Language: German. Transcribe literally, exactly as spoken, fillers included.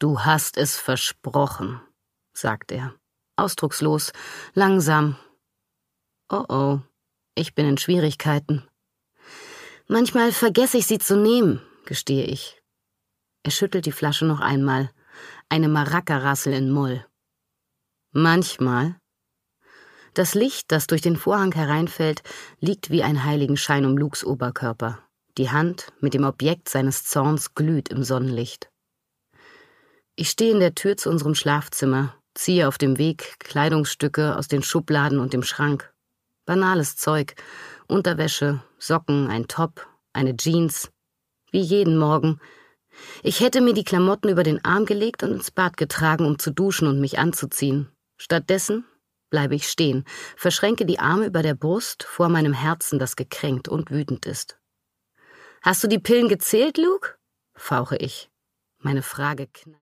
Du hast es versprochen, sagt er. Ausdruckslos, langsam. Oh oh, ich bin in Schwierigkeiten. Manchmal vergesse ich sie zu nehmen, gestehe ich. Er schüttelt die Flasche noch einmal. Eine Maracarassel in Moll. Manchmal. Das Licht, das durch den Vorhang hereinfällt, liegt wie ein Heiligenschein um Lukes Oberkörper. Die Hand mit dem Objekt seines Zorns glüht im Sonnenlicht. Ich stehe in der Tür zu unserem Schlafzimmer, ziehe auf dem Weg Kleidungsstücke aus den Schubladen und dem Schrank. Banales Zeug, Unterwäsche, Socken, ein Top, eine Jeans. Wie jeden Morgen. Ich hätte mir die Klamotten über den Arm gelegt und ins Bad getragen, um zu duschen und mich anzuziehen. Stattdessen bleibe ich stehen, verschränke die Arme über der Brust vor meinem Herzen, das gekränkt und wütend ist. »Hast du die Pillen gezählt, Luke?« fauche ich. Meine Frage knallt.